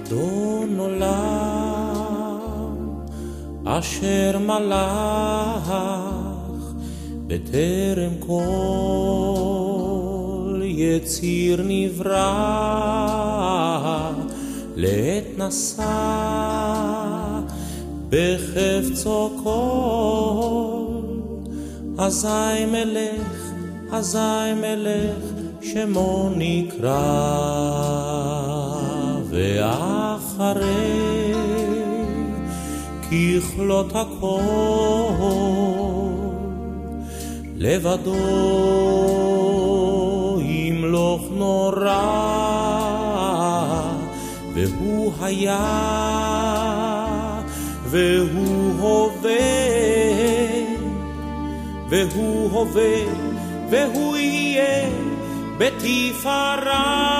אדון עולם אשר מלך בטרם כל יציר נברא, לעת נשא בחפצו כל. אזי מלך שמו נקרא, ואחרי ככלות הכל לבדו ימלוך נורא. והוא היה והוא הווה והוא יהיה בתפארה.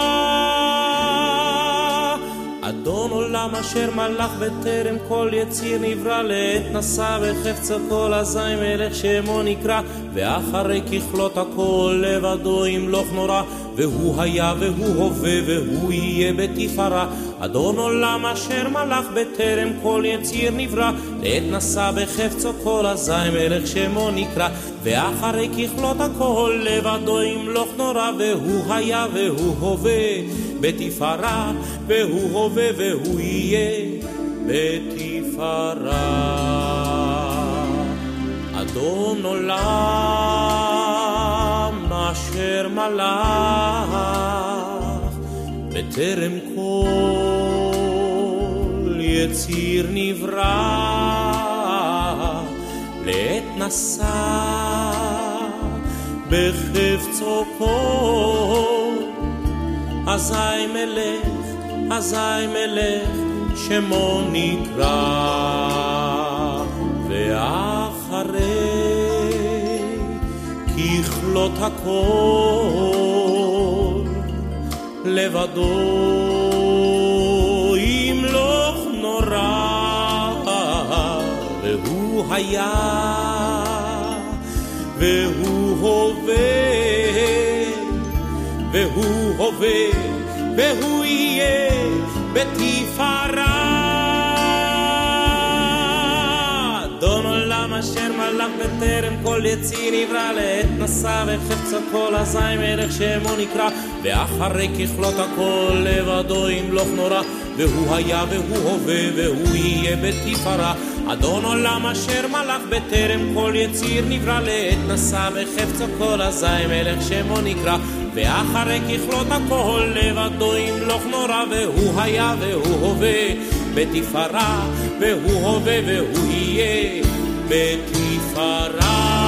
אדון עולם אשר מלך בטרם כל יציר נברא, לעת נשא בחפצו כל. אזי מלך שמו נקרא, ואחרי ככלות הכל לבדו ימלוך נורא. והוא היה והוא הווה והוא יהיה בתפארה. אדון עולם אשר מלך בטרם כל יציר נברא, לעת נשא בחפצו כל. אזי מלך שמו נקרא, ואחרי ככלות הכל לבדו ימלוך נורא. והוא היה והוא הווה בתפארה, והוא הווה והוא יהיה בתפארה. אדון עולם אשר מלך בטרם כל יציר נברא, לעת נשא בחפצו כל. אזי מלך שמו נקרא, ואחרי ככלות הכל לבדו ימלוך נורא. והוא היה והוא הווה והוא יהיה בתפארה. אדון עולם אשר מלך בטרם כל יציר נברא, לעת נשא בחפצו כל. אזי מלך שמו נקרא, ואחרי ככלות הכל לבדו ימלוך נורא. והוא היה והוא הווה והוא יהיה בתפארה. אדון עולם אשר מלך בטרם כל יציר נברא, לעת נשא בחפצו כל. אזי מלך שמו נקרא, ואחרי ככלות הכל לבדו ימלוך נורא. והוא היה והוא הווה בתפארה, והוא הווה והוא יהיה בתפארה.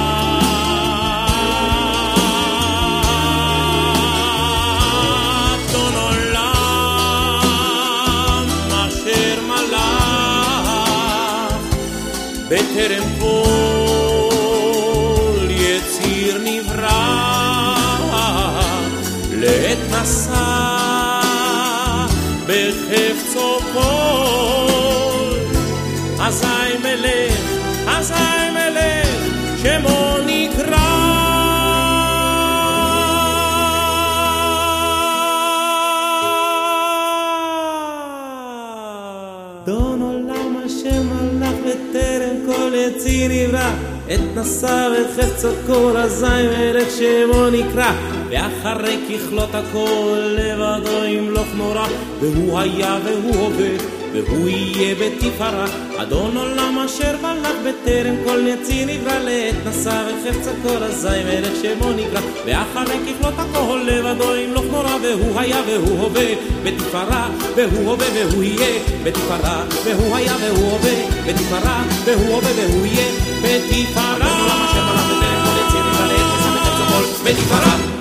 אדון עולם אשר מלך בטרם כל יציר נברא, לעת נשא בחפצו כל. אזי מלך שמו נקרא, אדון עולם אשר מלך בטרם כל יציר נברא, עת נשא בחפצו כל. אזי מלך שמו נקרא, ואחרי ככלות הכל לבדו ימלוך נורא. והוא היה והוא הווה והוא יהיה בתפארה. אדון עולם אשר מלך בטרם כל יציר נברא, לעת נשא בחפצו כל. אזי מלך שמו נקרא, ואחרי ככלות הכל לבדו ימלוך נורא. והוא היה והוא הווה בתפארה, והוא הווה והוא יהיה בתפארה. והוא היה והוא הווה בתפארה, והוא הווה והוא יהיה בתפארה. אדון עולם אשר מלך בטרם כל יציר נברא, לעת נשא בחפצו כל בתפארה.